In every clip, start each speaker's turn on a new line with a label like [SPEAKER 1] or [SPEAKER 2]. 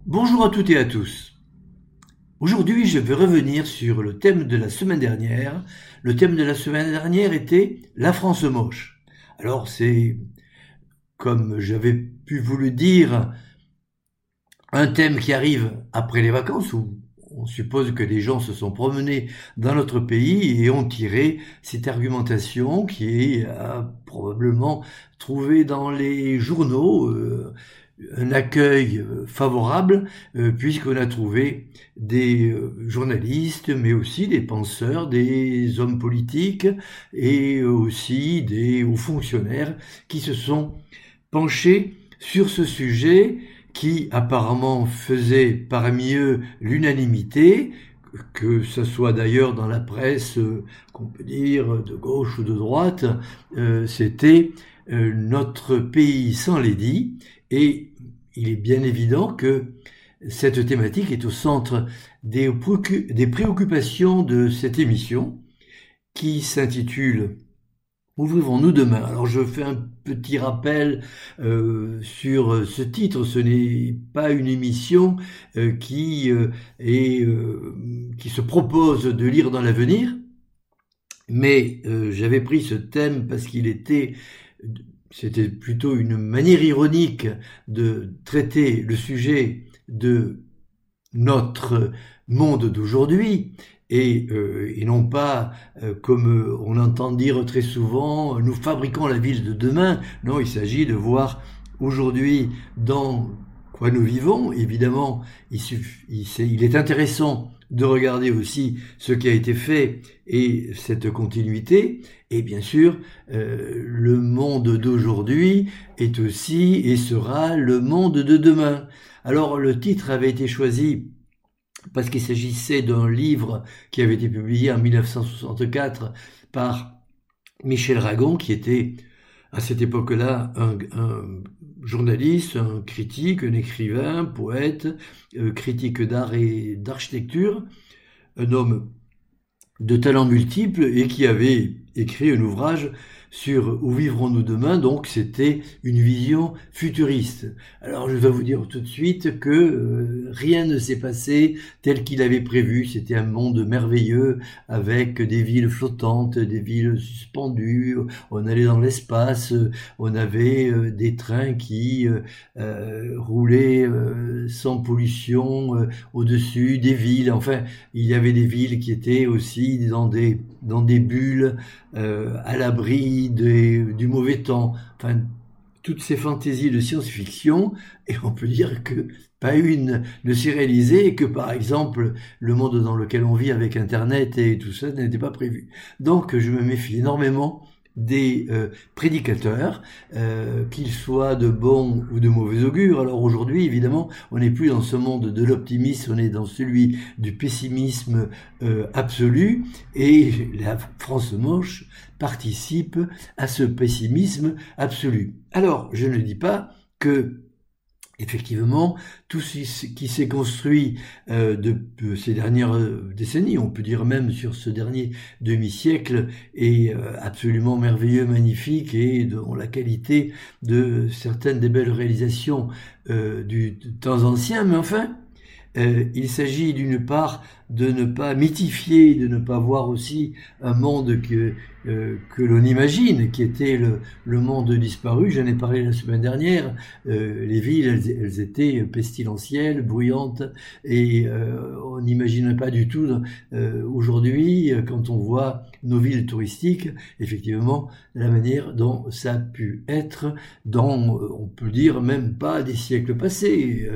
[SPEAKER 1] Bonjour à toutes et à tous. Aujourd'hui, je vais revenir sur le thème de la semaine dernière. Le thème de la semaine dernière était la France moche. Alors c'est, comme j'avais pu vous le dire, un thème qui arrive après les vacances où on suppose que les gens se sont promenés dans notre pays et ont tiré cette argumentation qui a probablement trouvé dans les journaux un accueil favorable puisqu'on a trouvé des journalistes mais aussi des penseurs, des hommes politiques et aussi des hauts fonctionnaires qui se sont penchés sur ce sujet qui apparemment faisait parmi eux l'unanimité, que ce soit d'ailleurs dans la presse, qu'on peut dire de gauche ou de droite, c'était notre pays sans lady, et il est bien évident que cette thématique est au centre des préoccupations de cette émission qui s'intitule Où vivons-nous demain? Alors je fais un petit rappel sur ce titre. Ce n'est pas une émission qui se propose de lire dans l'avenir, mais j'avais pris ce thème parce c'était plutôt une manière ironique de traiter le sujet de notre monde d'aujourd'hui et non pas comme on entend dire très souvent, nous fabriquons la ville de demain. Non, il s'agit de voir aujourd'hui dans quoi nous vivons. Évidemment, il est intéressant de regarder aussi ce qui a été fait et cette continuité. Et bien sûr, le monde d'aujourd'hui est aussi et sera le monde de demain. Alors le titre avait été choisi parce qu'il s'agissait d'un livre qui avait été publié en 1964 par Michel Ragon, qui était à cette époque-là un journaliste, un critique, un écrivain, poète, critique d'art et d'architecture, un homme de talents multiples et qui avait écrit un ouvrage sur Où vivrons-nous demain, donc c'était une vision futuriste. Alors je dois vous dire tout de suite que rien ne s'est passé tel qu'il avait prévu. C'était un monde merveilleux avec des villes flottantes, des villes suspendues, on allait dans l'espace, on avait des trains qui roulaient sans pollution au-dessus des villes. Enfin, il y avait des villes qui étaient aussi dans des bulles à l'abri du mauvais temps. Enfin, toutes ces fantaisies de science-fiction, et on peut dire que pas une ne s'est réalisée et que par exemple le monde dans lequel on vit avec Internet et tout ça n'était pas prévu. Donc je me méfie énormément des prédicateurs, qu'ils soient de bon ou de mauvais augure. Alors aujourd'hui, évidemment, on n'est plus dans ce monde de l'optimisme, on est dans celui du pessimisme absolu, et la France moche participe à ce pessimisme absolu. Alors, je ne dis pas que effectivement, tout ce qui s'est construit de ces dernières décennies, on peut dire même sur ce dernier demi-siècle, est absolument merveilleux, magnifique, et dont la qualité de certaines des belles réalisations du temps ancien, mais enfin, il s'agit d'une part de ne pas mythifier, de ne pas voir aussi un monde que l'on imagine, qui était le monde disparu. J'en ai parlé la semaine dernière. Les villes, elles étaient pestilentielles, bruyantes, et on n'imagine pas du tout aujourd'hui, quand on voit nos villes touristiques, effectivement, la manière dont ça a pu être dans, on peut dire, même pas des siècles passés,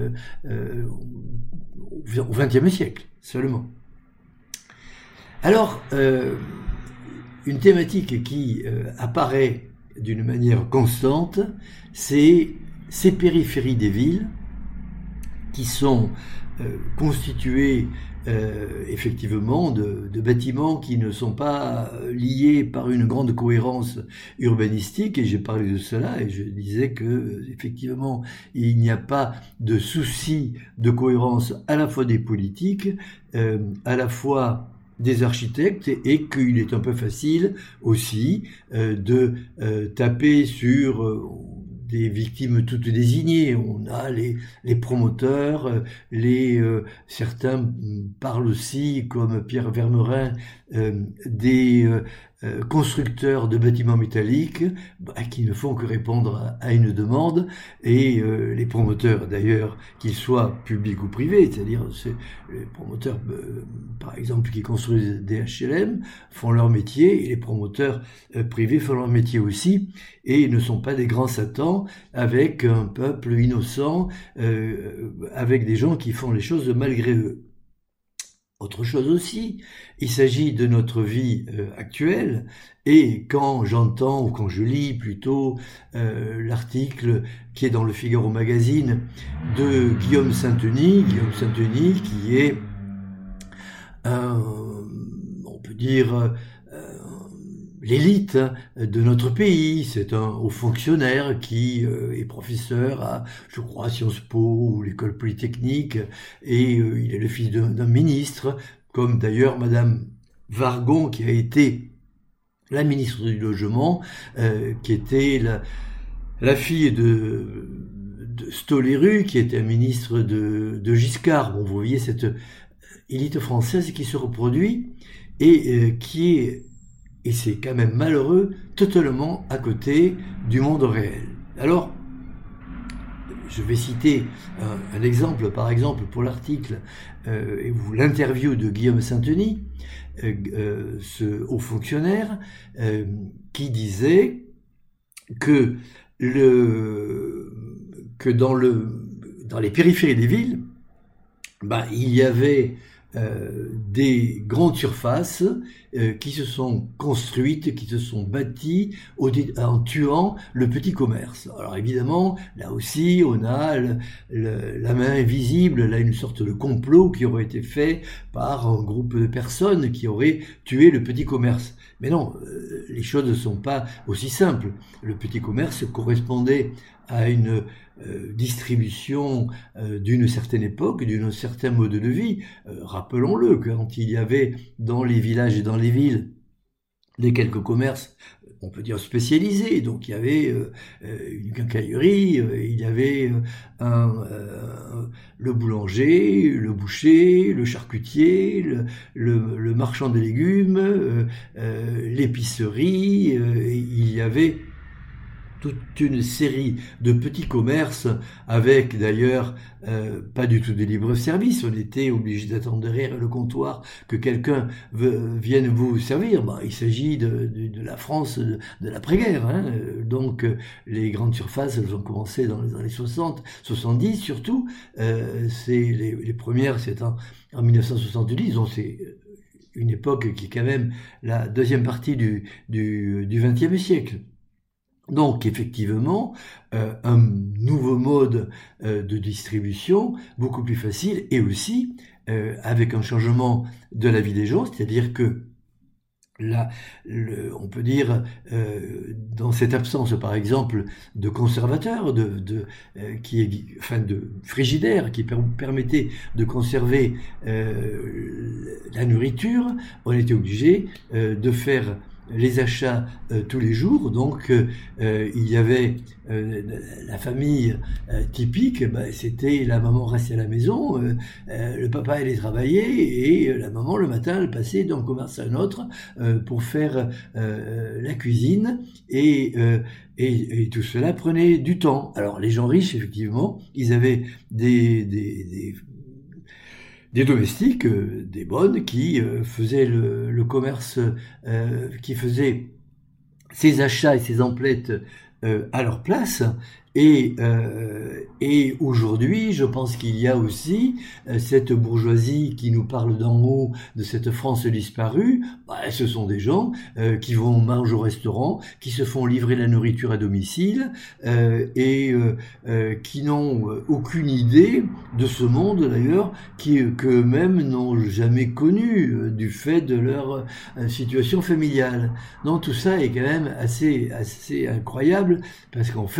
[SPEAKER 1] au XXe siècle seulement. Alors, une thématique qui apparaît d'une manière constante, c'est ces périphéries des villes qui sont constituées effectivement de bâtiments qui ne sont pas liés par une grande cohérence urbanistique, et j'ai parlé de cela et je disais que effectivement il n'y a pas de souci de cohérence à la fois des politiques, à la fois des architectes, et qu'il est un peu facile aussi de taper sur des victimes toutes désignées. On a les promoteurs, certains parlent aussi, comme Pierre Vermerin, des constructeurs de bâtiments métalliques qui ne font que répondre à une demande, et les promoteurs d'ailleurs, qu'ils soient publics ou privés, c'est-à-dire les promoteurs par exemple qui construisent des HLM font leur métier, et les promoteurs privés font leur métier aussi, et ne sont pas des grands satans avec un peuple innocent, avec des gens qui font les choses malgré eux. Autre chose aussi, il s'agit de notre vie actuelle, et quand j'entends, ou quand je lis plutôt, l'article qui est dans le Figaro Magazine de Guillaume Sainteny qui est on peut dire, l'élite de notre pays. C'est un haut fonctionnaire qui est professeur à, je crois, Sciences Po ou l'École Polytechnique, et il est le fils d'un ministre, comme d'ailleurs Madame Wargon, qui a été la ministre du Logement, qui était la fille de Stoléru, qui était un ministre de Giscard. Bon, vous voyez cette élite française qui se reproduit et qui est, et c'est quand même malheureux, totalement à côté du monde réel. Alors, je vais citer un exemple, par exemple, pour l'article ou l'interview de Guillaume Sainteny, ce haut fonctionnaire, qui disait que dans les périphéries des villes, il y avait des grandes surfaces qui se sont construites, qui se sont bâties en tuant le petit commerce. Alors évidemment, là aussi, on a la main invisible, là une sorte de complot qui aurait été fait par un groupe de personnes qui auraient tué le petit commerce. Mais non, les choses ne sont pas aussi simples. Le petit commerce correspondait à une distribution d'une certaine époque, d'un certain mode de vie. Rappelons-le, quand il y avait dans les villages et dans les villes des quelques commerces, on peut dire spécialisés, donc il y avait une quincaillerie, il y avait le boulanger, le boucher, le charcutier, le marchand de légumes, l'épicerie, il y avait toute une série de petits commerces avec d'ailleurs pas du tout de libre-service. On était obligé d'attendre derrière le comptoir que quelqu'un vienne vous servir. Il s'agit de la France de l'après-guerre. Donc les grandes surfaces, elles ont commencé dans les années 60, 70 surtout. Les premières, c'est en 1970, donc c'est une époque qui est quand même la deuxième partie du XXe siècle. Donc effectivement, un nouveau mode de distribution, beaucoup plus facile, et aussi avec un changement de la vie des gens, c'est-à-dire que on peut dire, dans cette absence, par exemple, de conservateurs, de frigidaires qui permettaient de conserver la nourriture, on était obligé de faire les achats tous les jours. Donc il y avait la famille typique, c'était la maman restait à la maison, le papa allait travailler, et la maman le matin elle passait d'un commerce à un autre pour faire la cuisine, et tout cela prenait du temps. Alors les gens riches, effectivement, ils avaient des domestiques, des bonnes, qui faisaient le commerce, qui faisaient ses achats et ses emplettes à leur place. Et aujourd'hui, je pense qu'il y a aussi cette bourgeoisie qui nous parle d'en haut, de cette France disparue. Ce sont des gens qui vont manger au restaurant, qui se font livrer la nourriture à domicile, et qui n'ont aucune idée de ce monde d'ailleurs, qu'eux-mêmes n'ont jamais connu du fait de leur situation familiale. Donc tout ça est quand même assez incroyable, parce qu'en fait,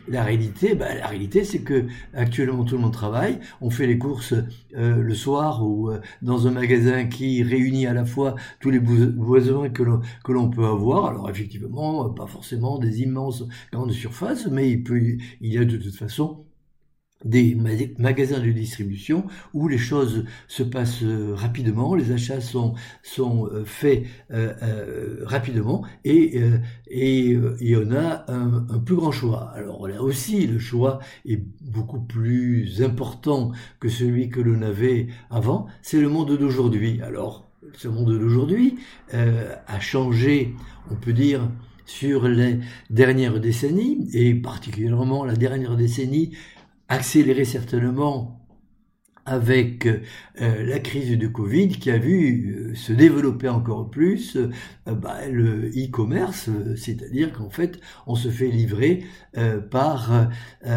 [SPEAKER 1] la réalité, c'est que actuellement tout le monde travaille, on fait les courses le soir ou dans un magasin qui réunit à la fois tous les besoins que l'on peut avoir. Alors effectivement, pas forcément des immenses grandes surfaces, mais il y a de toute façon des magasins de distribution où les choses se passent rapidement, les achats sont faits rapidement et on a un plus grand choix. Alors là aussi, le choix est beaucoup plus important que celui que l'on avait avant. C'est le monde d'aujourd'hui. Alors, ce monde d'aujourd'hui a changé, on peut dire, sur les dernières décennies, et particulièrement la dernière décennie accéléré certainement avec la crise du Covid qui a vu se développer encore plus le e-commerce, c'est-à-dire qu'en fait on se fait livrer par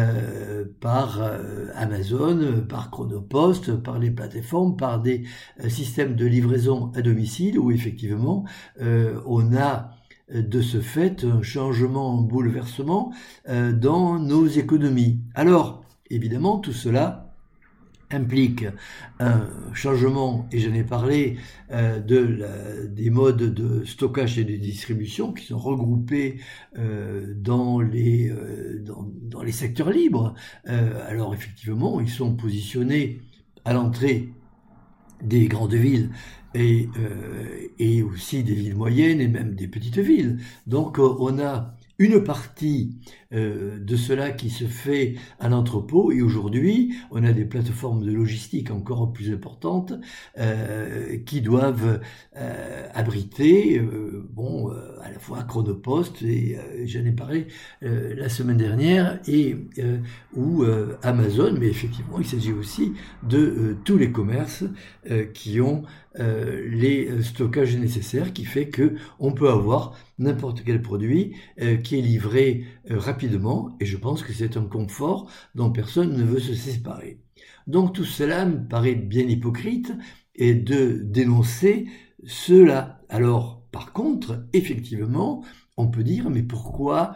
[SPEAKER 1] Amazon, par Chronopost, par les plateformes, par des systèmes de livraison à domicile où effectivement on a de ce fait un changement, un bouleversement dans nos économies. Alors, évidemment, tout cela implique un changement, et j'en ai parlé, des modes de stockage et de distribution qui sont regroupés dans les secteurs libres. Alors effectivement, ils sont positionnés à l'entrée des grandes villes et aussi des villes moyennes et même des petites villes. Donc on a une partie de cela qui se fait à l'entrepôt et aujourd'hui on a des plateformes de logistique encore plus importantes qui doivent abriter à la fois Chronopost et j'en ai parlé la semaine dernière ou Amazon, mais effectivement il s'agit aussi de tous les commerces qui ont les stockages nécessaires, qui fait que on peut avoir n'importe quel produit qui est livré rapidement, et je pense que c'est un confort dont personne ne veut se séparer. Donc tout cela me paraît bien hypocrite et de dénoncer cela. Alors par contre, effectivement, on peut dire mais pourquoi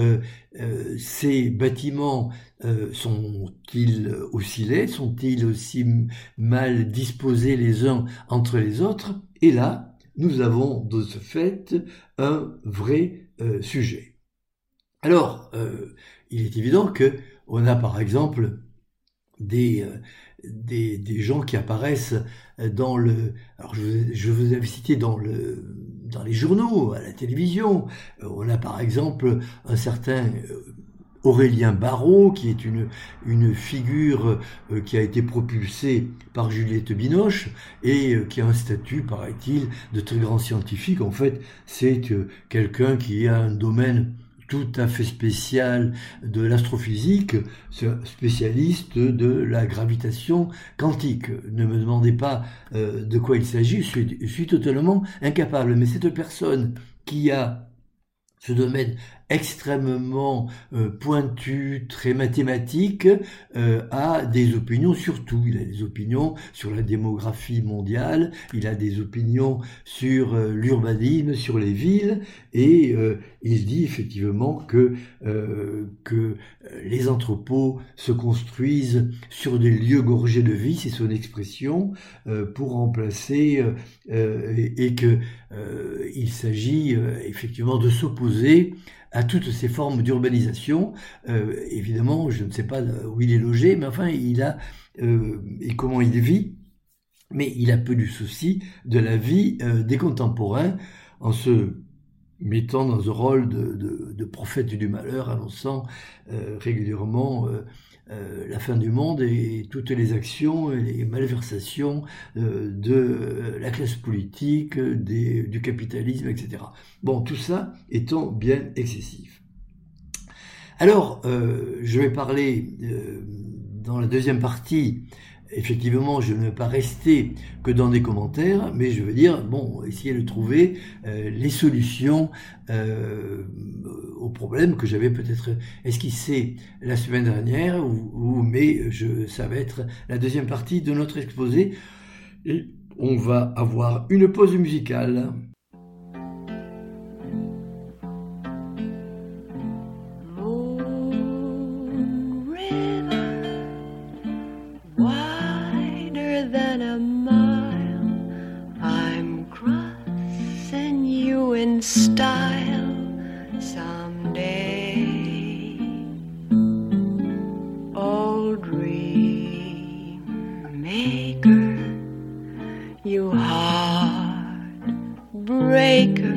[SPEAKER 1] ces bâtiments sont-ils aussi laids, sont-ils aussi mal disposés les uns entre les autres? Et là, nous avons de ce fait un vrai sujet. Alors, il est évident que on a par exemple des gens qui apparaissent dans le... Alors je vous avais cité dans les journaux, à la télévision. On a par exemple un certain Aurélien Barraud, qui est une figure qui a été propulsée par Juliette Binoche et qui a un statut, paraît-il, de très grand scientifique. En fait, c'est quelqu'un qui a un domaine tout à fait spécial de l'astrophysique, spécialiste de la gravitation quantique. Ne me demandez pas de quoi il s'agit, je suis totalement incapable. Mais cette personne qui a ce domaine extrêmement pointu, très mathématique, a des opinions sur tout. Il a des opinions sur la démographie mondiale, il a des opinions sur l'urbanisme, sur les villes, et il dit effectivement que les entrepôts se construisent sur des lieux gorgés de vie, c'est son expression, pour remplacer, et que il s'agit effectivement de s'opposer à toutes ces formes d'urbanisation. Évidemment, je ne sais pas où il est logé, mais enfin, il a et comment il vit, mais il a peu du souci de la vie des contemporains en se mettant dans un rôle de prophète du malheur, annonçant régulièrement la fin du monde et toutes les actions et les malversations de la classe politique, du capitalisme, etc. Bon, tout ça étant bien excessif. Alors, je vais parler dans la deuxième partie. Effectivement, je ne vais pas rester que dans des commentaires, mais je veux dire, essayer de trouver les solutions aux problèmes que j'avais peut-être esquissés la semaine dernière, mais ça va être la deuxième partie de notre exposé. Et on va avoir une pause musicale.
[SPEAKER 2] than a mile. I'm crossing you in style someday. Oh, dream maker, you heartbreaker,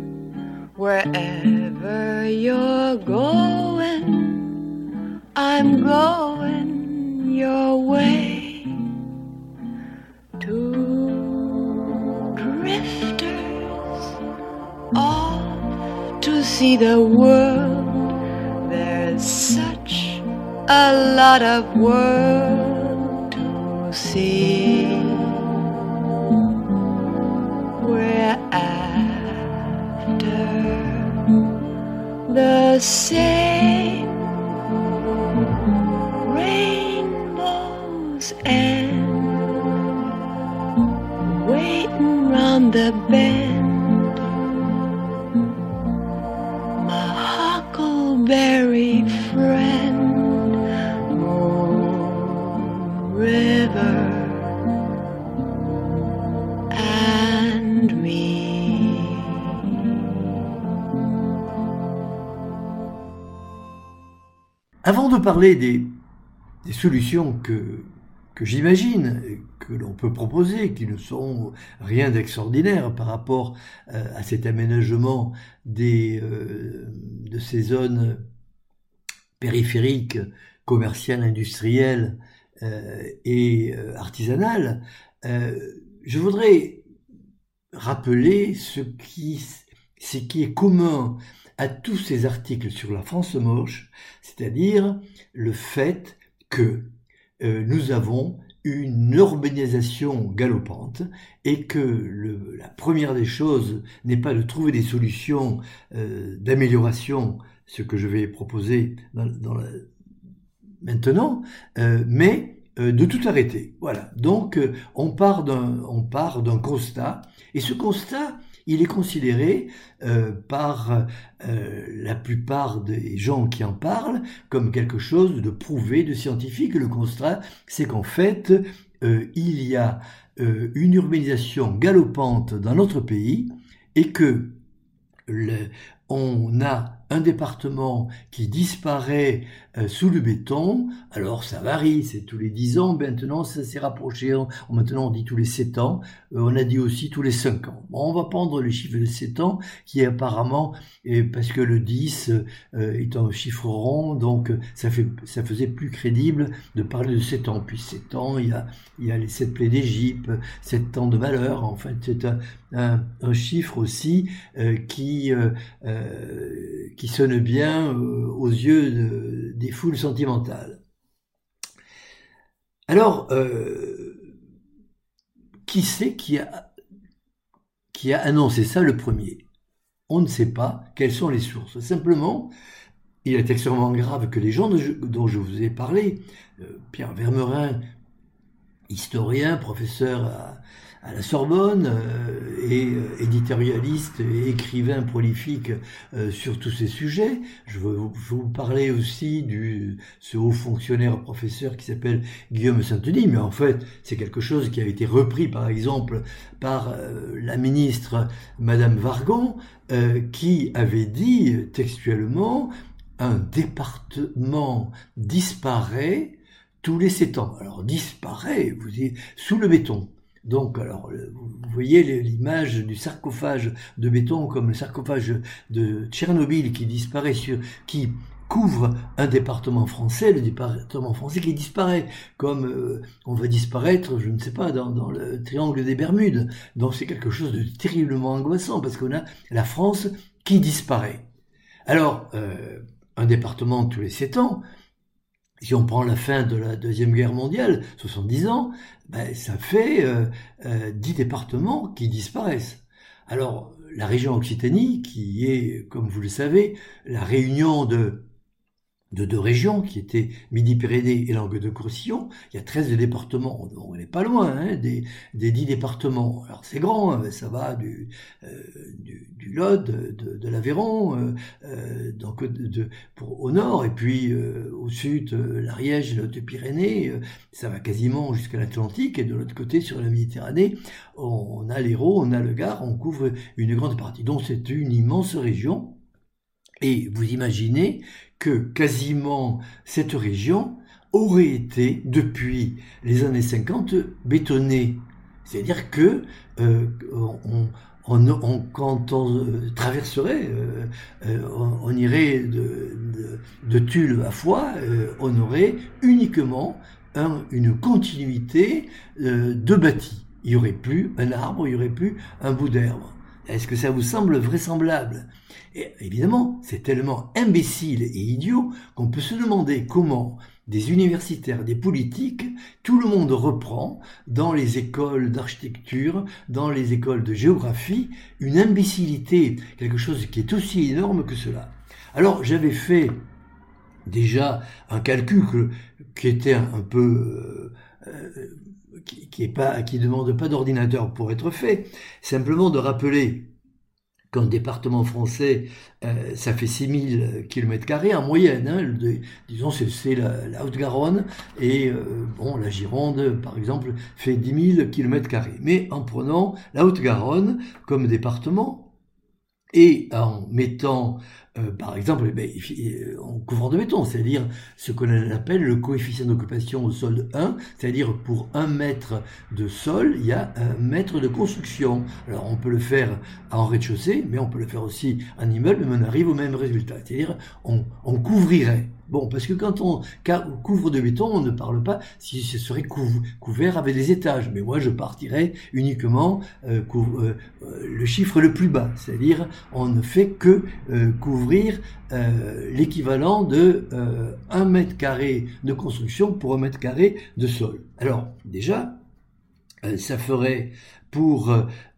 [SPEAKER 2] wherever you're going, I'm going your way. Two drifters off to see the world. There's such a lot of world to see. We're after the same rainbow's end, waiting round the bend. My huckleberry friend, Moon River and me.
[SPEAKER 1] Avant de parler des solutions que j'imagine, que l'on peut proposer, qui ne sont rien d'extraordinaire par rapport à cet aménagement de ces zones périphériques, commerciales, industrielles et artisanales, je voudrais rappeler ce qui est commun à tous ces articles sur la France moche, c'est-à-dire le fait que nous avons une urbanisation galopante et que la première des choses n'est pas de trouver des solutions d'amélioration, ce que je vais proposer maintenant, mais de tout arrêter. Voilà. Donc on part d'un constat, et ce constat, il est considéré par la plupart des gens qui en parlent comme quelque chose de prouvé, de scientifique. Le constat, c'est qu'en fait, il y a une urbanisation galopante dans notre pays et que on a un département qui disparaît sous le béton. Alors ça varie, c'est tous les 10 ans, maintenant ça s'est rapproché, maintenant on dit tous les 7 ans, on a dit aussi tous les 5 ans. Bon, on va prendre le chiffre de 7 ans qui est apparemment, parce que le 10 est un chiffre rond, donc ça faisait plus crédible de parler de 7 ans. Puis 7 ans, il y a les 7 plaies d'Égypte, 7 ans de malheur, enfin c'est un chiffre aussi qui sonne bien aux yeux des foules sentimentales. Alors, qui c'est qui a annoncé ça le premier? On ne sait pas quelles sont les sources. Simplement, il est extrêmement grave que les gens dont je vous ai parlé, Pierre Vermerin, historien, professeur à la Sorbonne et éditorialiste et écrivain prolifique sur tous ces sujets. Je veux vous parler aussi de ce haut fonctionnaire professeur qui s'appelle Guillaume Saint-Denis, mais en fait c'est quelque chose qui a été repris par exemple par la ministre Madame Vargon qui avait dit textuellement « Un département disparaît tous les 7 ans ». Alors disparaît, vous dites, sous le béton. Donc, alors, vous voyez l'image du sarcophage de béton comme le sarcophage de Tchernobyl qui disparaît qui couvre un département français, le département français qui disparaît, comme on va disparaître, je ne sais pas, dans le triangle des Bermudes. Donc c'est quelque chose de terriblement angoissant parce qu'on a la France qui disparaît. Alors, un département tous les 7 ans, si on prend la fin de la Deuxième Guerre mondiale, 70 ans, ben, ça fait 10 départements qui disparaissent. Alors, la région Occitanie, qui est, comme vous le savez, la réunion de de 2 régions qui étaient Midi-Pyrénées et Languedoc-Roussillon. Il y a 13 départements, on n'est pas loin des 10 départements. Alors c'est grand, ça va du Lot, de l'Aveyron, donc au nord, et puis au sud l'Ariège, les Hautes-Pyrénées, ça va quasiment jusqu'à l'Atlantique, et de l'autre côté sur la Méditerranée, on a l'Hérault, on a le Gard, on couvre une grande partie. Donc c'est une immense région. Et vous imaginez que quasiment cette région aurait été, depuis les années 50, bétonnée. C'est-à-dire que quand on traverserait, on irait de Tulle à Foix, on aurait uniquement une continuité de bâti. Il n'y aurait plus un arbre, il n'y aurait plus un bout d'herbe. Est-ce que ça vous semble vraisemblable ? Et évidemment, c'est tellement imbécile et idiot qu'on peut se demander comment des universitaires, des politiques, tout le monde reprend dans les écoles d'architecture, dans les écoles de géographie, une imbécilité, quelque chose qui est aussi énorme que cela. Alors j'avais fait déjà un calcul qui était un peu... qui demande pas d'ordinateur pour être fait, simplement de rappeler qu'en département français, ça fait 6000 km² en moyenne, disons c'est la Haute-Garonne, et la Gironde, par exemple, fait 10 000 km². Mais en prenant la Haute-Garonne comme département, et en mettant, par exemple, en couvrant de béton, c'est-à-dire ce qu'on appelle le coefficient d'occupation au sol 1, c'est-à-dire pour 1 mètre de sol, il y a 1 mètre de construction. Alors on peut le faire en rez-de-chaussée, mais on peut le faire aussi en immeuble, mais on arrive au même résultat, c'est-à-dire on couvrirait. Bon, parce que quand on couvre de béton, on ne parle pas si ce serait couvert avec des étages. Mais moi, je partirais uniquement le chiffre le plus bas. C'est-à-dire, on ne fait que couvrir l'équivalent de 1 mètre carré de construction pour 1 mètre carré de sol. Alors, déjà, ça ferait pour,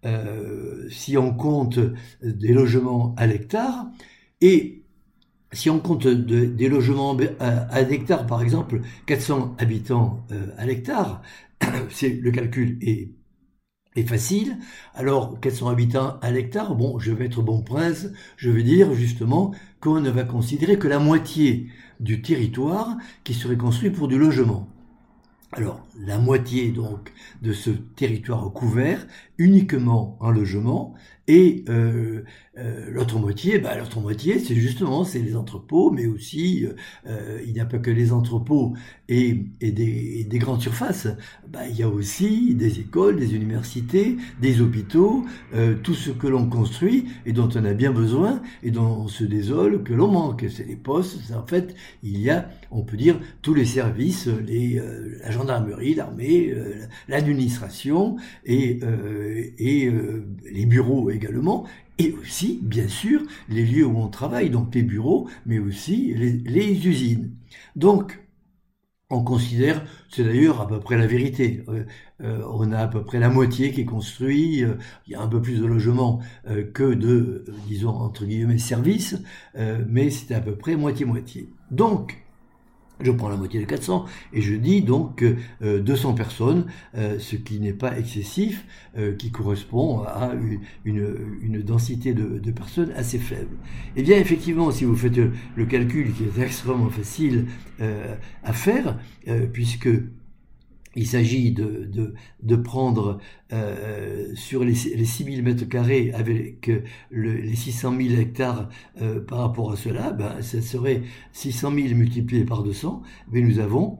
[SPEAKER 1] si on compte des logements à l'hectare, et si on compte des logements à l'hectare, par exemple, 400 habitants à l'hectare, le calcul est facile. Alors, 400 habitants à l'hectare, bon, je vais être bon prince, je veux dire justement qu'on ne va considérer que la moitié du territoire qui serait construit pour du logement. Alors, la moitié donc de ce territoire couvert uniquement en logement, et l'autre moitié, c'est justement les entrepôts, mais aussi il n'y a pas que les entrepôts et des grandes surfaces. Il y a aussi des écoles, des universités, des hôpitaux, tout ce que l'on construit et dont on a bien besoin et dont on se désole que l'on manque. C'est les postes. En fait, il y a, on peut dire, tous les services, la gendarmerie, l'armée, l'administration et les bureaux également, et aussi, bien sûr, les lieux où on travaille, donc les bureaux, mais aussi les usines. Donc, on considère, c'est d'ailleurs à peu près la vérité, on a à peu près la moitié qui est construit, il y a un peu plus de logements que de, disons, entre guillemets, services, mais c'est à peu près moitié-moitié. Donc, je prends la moitié de 400 et je dis donc 200 personnes, ce qui n'est pas excessif, qui correspond à une densité de personnes assez faible. Eh bien, effectivement, si vous faites le calcul qui est extrêmement facile à faire, puisque il s'agit de prendre sur les 6000 mètres carrés avec les 600 000 hectares par rapport à cela, ça serait 600 000 multiplié par 200, mais nous avons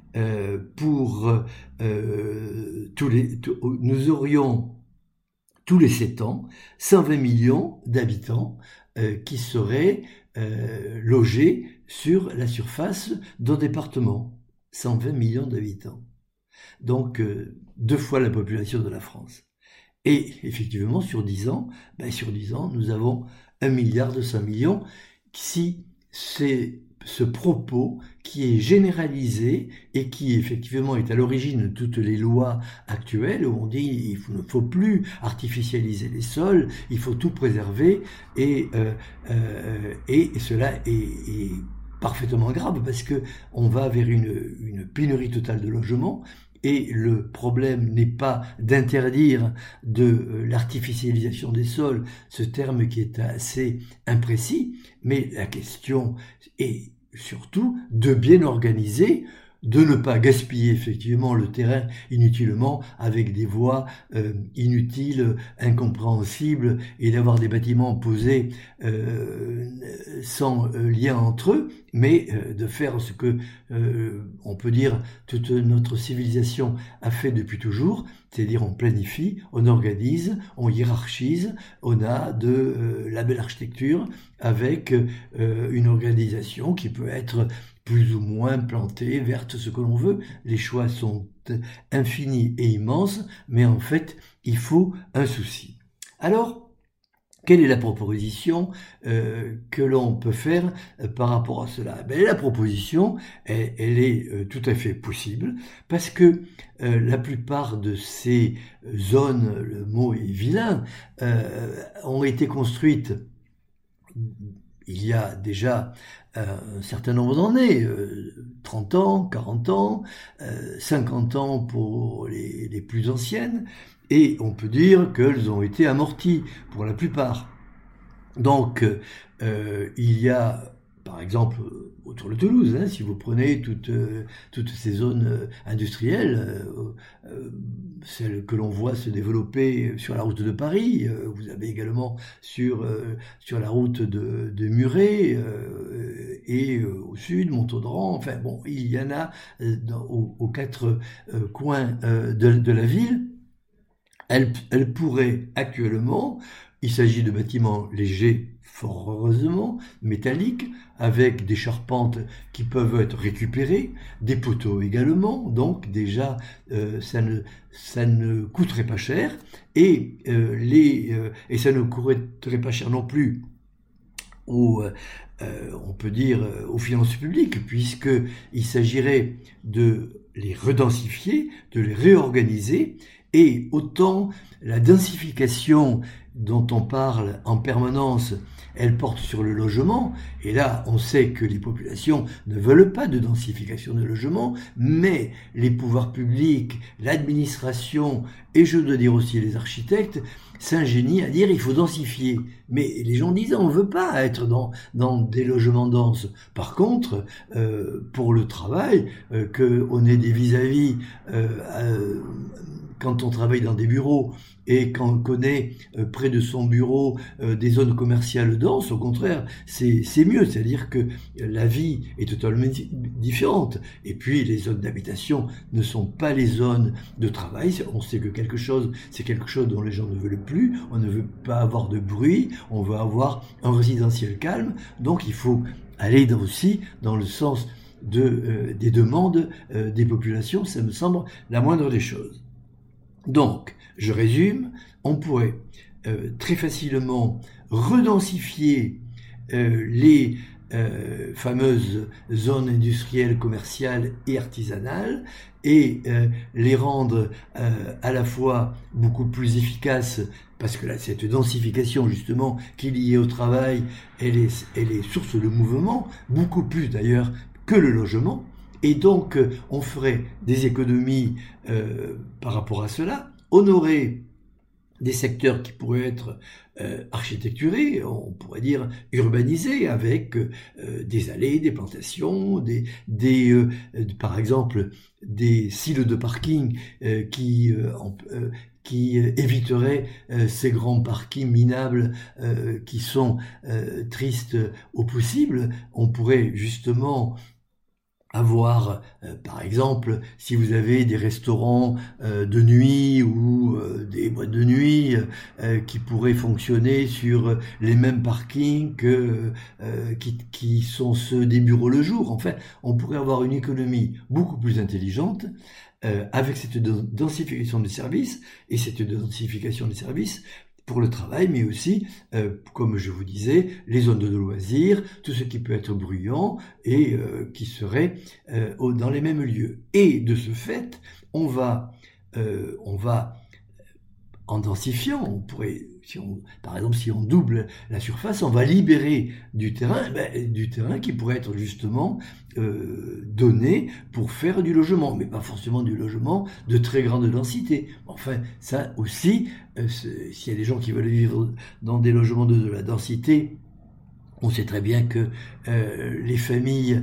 [SPEAKER 1] nous aurions tous les 7 ans 120 millions d'habitants qui seraient logés sur la surface d'un département. 120 millions d'habitants. Donc 2 fois la population de la France. Et effectivement, sur 10 ans, nous avons 1,2 milliard. Si c'est ce propos qui est généralisé et qui effectivement est à l'origine de toutes les lois actuelles où on dit il ne faut plus artificialiser les sols, il faut tout préserver, et cela est parfaitement grave parce que on va vers une pénurie totale de logements. Et le problème n'est pas d'interdire de l'artificialisation des sols, ce terme qui est assez imprécis, mais la question est surtout de bien organiser, de ne pas gaspiller effectivement le terrain inutilement avec des voies inutiles, incompréhensibles, et d'avoir des bâtiments posés sans lien entre eux, mais de faire ce que on peut dire toute notre civilisation a fait depuis toujours, c'est-à-dire on planifie, on organise, on hiérarchise, on a de la belle architecture avec une organisation qui peut être plus ou moins plantée, verte, ce que l'on veut. Les choix sont infinis et immenses, mais en fait, il faut un souci. Alors, quelle est la proposition que l'on peut faire par rapport à cela? La proposition, elle est tout à fait possible, parce que la plupart de ces zones, le mot est vilain, ont été construites il y a déjà un certain nombre d'années, 30 ans, 40 ans, 50 ans pour les plus anciennes, et on peut dire qu'elles ont été amorties pour la plupart. Donc, il y a, par exemple, autour de Toulouse, si vous prenez toutes ces zones industrielles, celles que l'on voit se développer sur la route de Paris, vous avez également sur la route de Muret et au sud, Montaudran, enfin bon, il y en a aux quatre coins de la ville. Elle pourrait actuellement, il s'agit de bâtiments légers, fort heureusement, métalliques, avec des charpentes qui peuvent être récupérées, des poteaux également, donc déjà ça ne coûterait pas cher, et ça ne coûterait pas cher non plus on peut dire aux finances publiques, puisqu'il s'agirait de les redensifier, de les réorganiser, et autant la densification dont on parle en permanence, elle porte sur le logement, et là on sait que les populations ne veulent pas de densification de logement, mais les pouvoirs publics, l'administration, et je dois dire aussi les architectes, s'ingénient à dire il faut densifier. Mais les gens disent on ne veut pas être dans des logements denses. Par contre, pour le travail, qu'on ait des vis-à-vis quand on travaille dans des bureaux et quand on connaît près de son bureau des zones commerciales denses, au contraire, c'est mieux. C'est-à-dire que la vie est totalement différente. Et puis, les zones d'habitation ne sont pas les zones de travail. On sait que c'est quelque chose dont les gens ne veulent plus. On ne veut pas avoir de bruit. On veut avoir un résidentiel calme. Donc, il faut aller aussi dans le sens des demandes des populations. Ça me semble la moindre des choses. Donc, je résume, on pourrait très facilement redensifier les fameuses zones industrielles, commerciales et artisanales et les rendre à la fois beaucoup plus efficaces, parce que là, cette densification justement qui est liée au travail, elle est source de mouvement, beaucoup plus d'ailleurs que le logement. Et donc, on ferait des économies par rapport à cela. On aurait des secteurs qui pourraient être architecturés, on pourrait dire urbanisés, avec des allées, des plantations, par exemple des silos de parking qui éviteraient ces grands parkings minables qui sont tristes au possible. On pourrait justement avoir, par exemple, si vous avez des restaurants de nuit ou des boîtes de nuit qui pourraient fonctionner sur les mêmes parkings qui sont ceux des bureaux le jour. Enfin, on pourrait avoir une économie beaucoup plus intelligente avec cette densification des services, et cette densification des services pour le travail, mais aussi, comme je vous disais, les zones de loisirs, tout ce qui peut être bruyant et qui serait dans les mêmes lieux. Et de ce fait, on va en densifiant, on pourrait, par exemple, si on double la surface, on va libérer du terrain qui pourrait être justement donné pour faire du logement, mais pas forcément du logement de très grande densité. Enfin, ça aussi, s'il y a des gens qui veulent vivre dans des logements de la densité, on sait très bien que les familles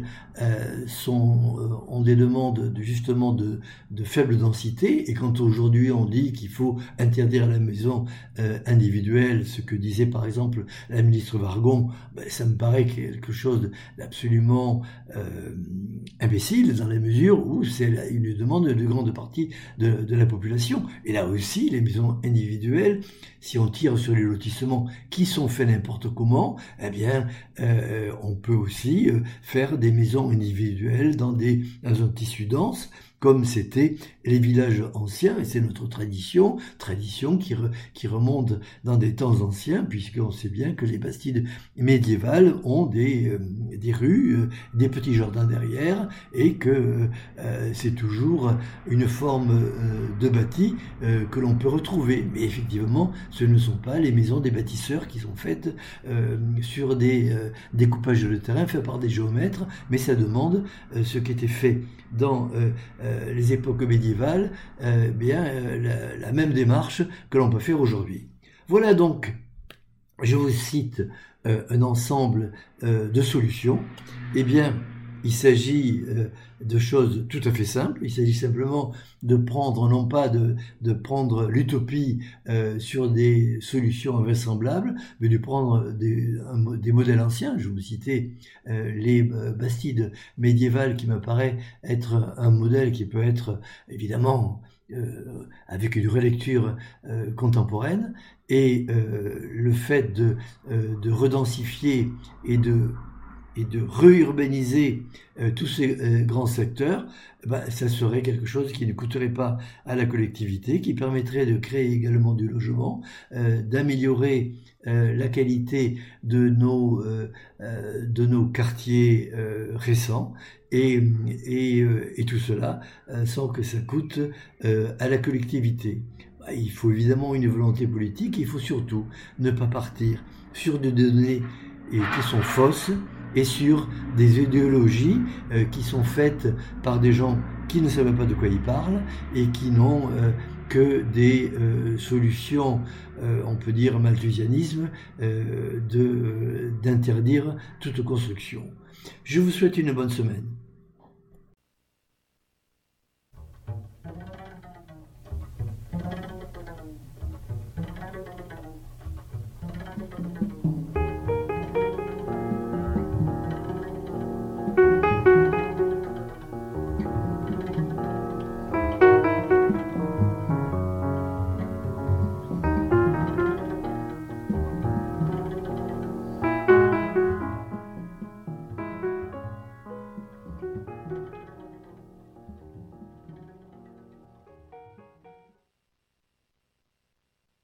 [SPEAKER 1] ont des demandes justement de faible densité, et quand aujourd'hui on dit qu'il faut interdire la maison individuelle, ce que disait par exemple la ministre Wargon, ça me paraît quelque chose d'absolument imbécile, dans la mesure où c'est une demande de grande partie de la population. Et là aussi, les maisons individuelles, si on tire sur les lotissements qui sont faits n'importe comment, eh bien on peut aussi faire des maisons individuelles dans un tissu dense, comme c'était les villages anciens, et c'est notre tradition qui remonte dans des temps anciens, puisqu'on sait bien que les bastides médiévales ont des rues, des petits jardins derrière, et que c'est toujours une forme de bâti que l'on peut retrouver. Mais effectivement, ce ne sont pas les maisons des bâtisseurs qui sont faites sur des découpages de terrain faits par des géomètres, mais ça demande ce qui était fait dans les époques médiévales, la même démarche que l'on peut faire aujourd'hui. Voilà donc, je vous cite un ensemble de solutions. Eh bien, il s'agit de choses tout à fait simples. Il s'agit simplement de prendre, non pas de prendre l'utopie sur des solutions invraisemblables, mais de prendre des modèles anciens. Je vous citais les bastides médiévales, qui me paraît être un modèle qui peut être évidemment avec une relecture contemporaine, et le fait de redensifier et de réurbaniser tous ces grands secteurs, ça serait quelque chose qui ne coûterait pas à la collectivité, qui permettrait de créer également du logement, d'améliorer la qualité de nos quartiers récents, et tout cela sans que ça coûte à la collectivité. Il faut évidemment une volonté politique, il faut surtout ne pas partir sur des données qui sont fausses, et sur des idéologies qui sont faites par des gens qui ne savent pas de quoi ils parlent, et qui n'ont que des solutions, on peut dire malthusianisme, d'interdire toute construction. Je vous souhaite une bonne semaine.